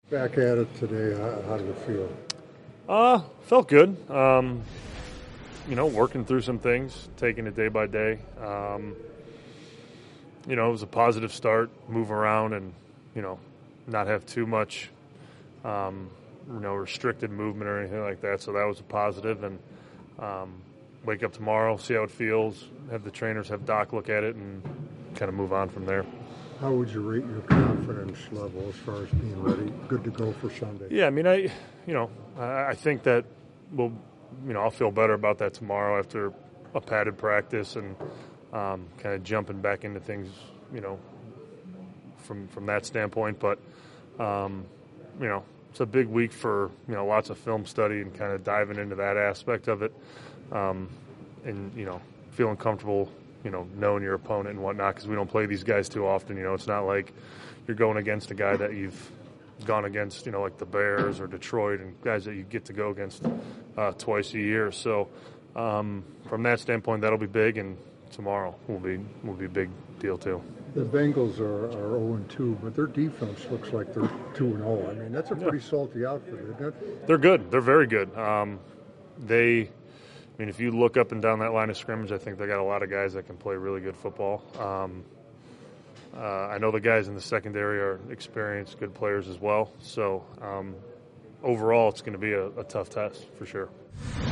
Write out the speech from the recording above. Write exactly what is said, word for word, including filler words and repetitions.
Back at it today, how, how did it feel? Uh, felt good. Um, you know, working through some things, taking it day by day. Um, you know, it was a positive start, move around and, you know, not have too much, um, you know, restricted movement or anything like that. So that was a positive. And um, wake up tomorrow, see how it feels, have the trainers, have Doc look at it and kind of move on from there. How would you rate your confidence level as far as being ready, good to go for Sunday? Yeah, I mean, I, you know, I, I think that we'll, you know, I'll feel better about that tomorrow after a padded practice and um, kind of jumping back into things, you know, from from that standpoint. But, um, you know, it's a big week for, you know, lots of film study and kind of diving into that aspect of it, um, and you know, feeling comfortable, you know, knowing your opponent and whatnot, because we don't play these guys too often. You know, it's not like you're going against a guy that you've gone against, you know, like the Bears or Detroit and guys that you get to go against uh, twice a year. So um, from that standpoint, that'll be big, and tomorrow will be will be a big deal too. The Bengals are, are oh and two, but their defense looks like they're two and oh. I mean, that's a pretty yeah. salty outfit, isn't it? They're good. They're very good. Um, they, I mean, if you look up and down that line of scrimmage, I think they got a lot of guys that can play really good football. Um, uh, I know the guys in the secondary are experienced, good players as well. So um, overall, it's going to be a, a tough test for sure.